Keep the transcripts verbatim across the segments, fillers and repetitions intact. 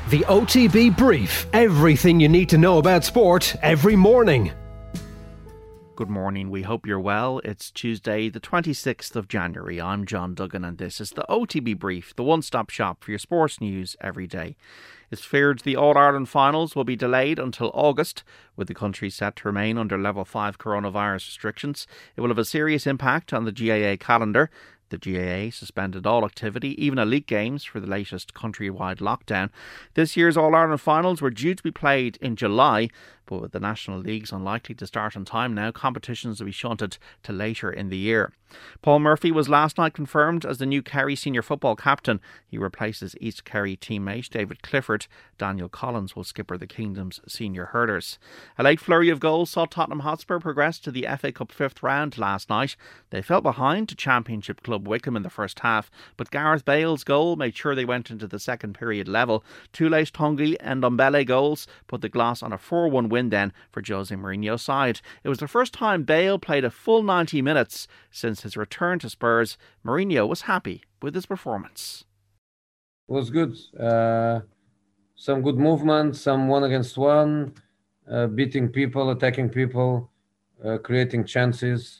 The O T B Brief. Everything you need to know about sport every morning. Good morning, we hope you're well. It's Tuesday the twenty-sixth of January. I'm John Duggan and this is the O T B Brief, the one-stop shop for your sports news every day. It's feared the All-Ireland finals will be delayed until August, with the country set to remain under level five coronavirus restrictions. It will have a serious impact on the G A A calendar. The G A A suspended all activity, even elite games, for the latest countrywide lockdown. This year's All-Ireland finals were due to be played in July, but with the national leagues unlikely to start on time now, competitions will be shunted to later in the year. Paul Murphy was last night confirmed as the new Kerry senior football captain. He replaces East Kerry teammate David Clifford. Daniel Collins will skipper the Kingdom's senior hurlers. A late flurry of goals saw Tottenham Hotspur progress to the F A Cup fifth round last night. They fell behind to Championship club Wycombe in the first half, but Gareth Bale's goal made sure they went into the second period level. Two late Tungi and Ndombele goals put the glass on a four one win then for Jose Mourinho's side. It was the first time Bale played a full ninety minutes since his return to Spurs. Mourinho was happy with his performance. It was good. Uh, some good movement, some one against one, uh, beating people, attacking people, uh, creating chances.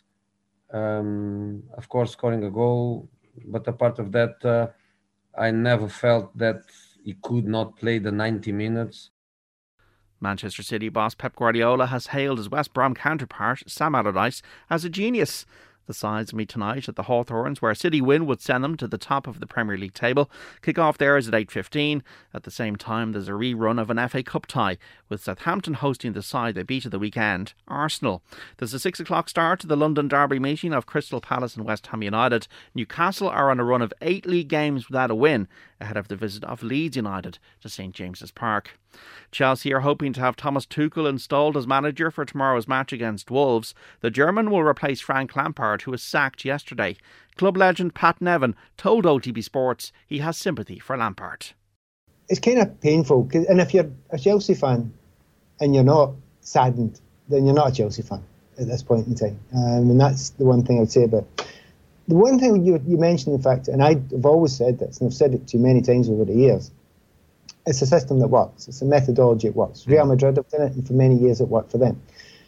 Um, of course, scoring a goal. But apart of that, uh, I never felt that he could not play the ninety minutes. Manchester City boss Pep Guardiola has hailed his West Brom counterpart Sam Allardyce as a genius. The sides meet tonight at the Hawthorns, where a City win would send them to the top of the Premier League table. Kick-off there is at eight fifteen. At the same time, there's a rerun of an F A Cup tie, with Southampton hosting the side they beat at the weekend, Arsenal. There's a six o'clock start to the London derby meeting of Crystal Palace and West Ham United. Newcastle are on a run of eight league games without a win, ahead of the visit of Leeds United to St James's Park. Chelsea are hoping to have Thomas Tuchel installed as manager for tomorrow's match against Wolves. The German will replace Frank Lampard, who was sacked yesterday. Club legend Pat Nevin told O T B Sports he has sympathy for Lampard. It's kind of painful, and if you're a Chelsea fan and you're not saddened, then you're not a Chelsea fan at this point in time. Um, and that's the one thing I'd say about it. The one thing you, you mentioned, in fact, and I've always said this, and I've said it to you many times over the years, it's a system that works. It's a methodology that works. Real Madrid have done it, and for many years it worked for them.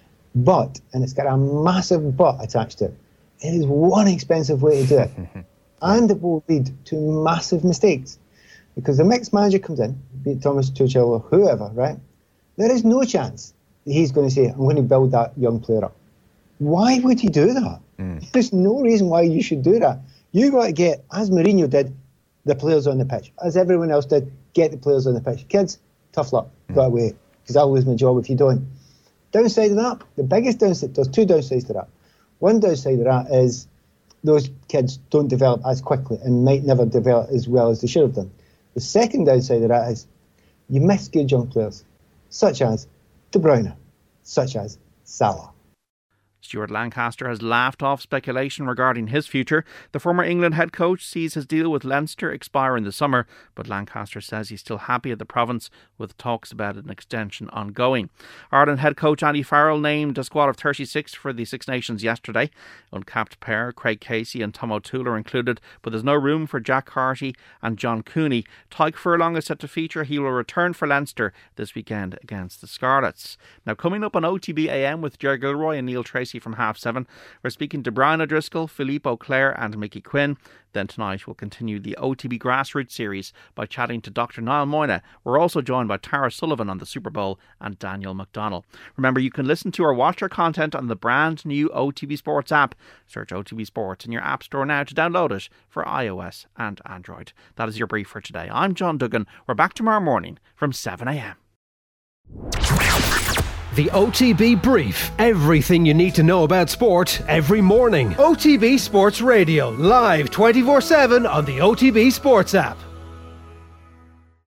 But, and it's got a massive but attached to it, it is one expensive way to do it. And it will lead to massive mistakes. Because the next manager comes in, be it Thomas Tuchel or whoever, right? There is no chance that he's going to say, I'm going to build that young player up. Why would he do that? Mm. There's no reason why you should do that. You got to get, as Mourinho did, the players on the pitch. As everyone else did, get the players on the pitch. Kids, tough luck. Mm. Got to wait. Because I'll lose my job if you don't. Downside of that, the biggest downside, there's two downsides to that. One downside of that is those kids don't develop as quickly and might never develop as well as they should have done. The second downside of that is you miss good young players, such as De Bruyne, such as Salah. Stuart Lancaster has laughed off speculation regarding his future. The former England head coach sees his deal with Leinster expire in the summer, but Lancaster says he's still happy at the province, with talks about an extension ongoing. Ireland head coach Andy Farrell named a squad of thirty-six for the Six Nations yesterday. Uncapped pair Craig Casey and Tom O'Toole are included, but there's no room for Jack Carty and John Cooney. Tyke Furlong is set to feature. He will return for Leinster this weekend against the Scarlets. Now, coming up on O T B A M with Ger Gilroy and Neil Tracy from half seven, we're speaking to Brian O'Driscoll, Philippe O'Clair and Mickey Quinn. Then tonight we'll continue the O T B Grassroots series by chatting to Doctor Niall Moyna. We're also joined by Tara Sullivan on the Super Bowl and Daniel McDonnell. Remember, you can listen to or watch our content on the brand new O T B Sports app. Search O T B Sports in your app store now to download it for iOS and Android. That is your brief for today. I'm John Duggan. We're back tomorrow morning from seven a m. The O T B Brief. Everything you need to know about sport every morning. O T B Sports Radio. Live twenty-four seven on the O T B Sports app.